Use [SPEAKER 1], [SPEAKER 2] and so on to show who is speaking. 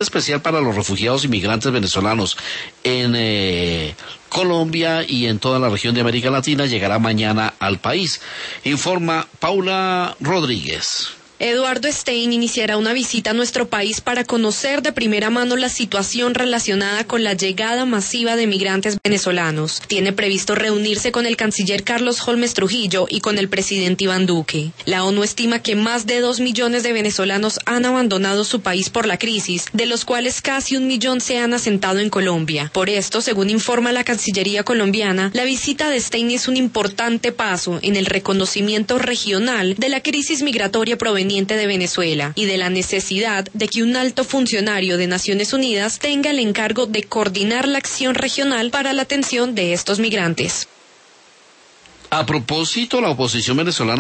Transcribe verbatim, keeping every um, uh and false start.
[SPEAKER 1] especial para los refugiados y migrantes venezolanos en eh, Colombia y en toda la región de América Latina llegará mañana al país. Informa Paula Rodríguez.
[SPEAKER 2] Eduardo Stein iniciará una visita a nuestro país para conocer de primera mano la situación relacionada con la llegada masiva de migrantes venezolanos. Tiene previsto reunirse con el canciller Carlos Holmes Trujillo y con el presidente Iván Duque. La ONU estima que más de dos millones de venezolanos han abandonado su país por la crisis, de los cuales casi un millón se han asentado en Colombia. Por esto, según informa la Cancillería colombiana, la visita de Stein es un importante paso en el reconocimiento regional de la crisis migratoria proveniente de Venezuela y de la necesidad de que un alto funcionario de Naciones Unidas tenga el encargo de coordinar la acción regional para la atención de estos migrantes.
[SPEAKER 1] A propósito, la oposición venezolana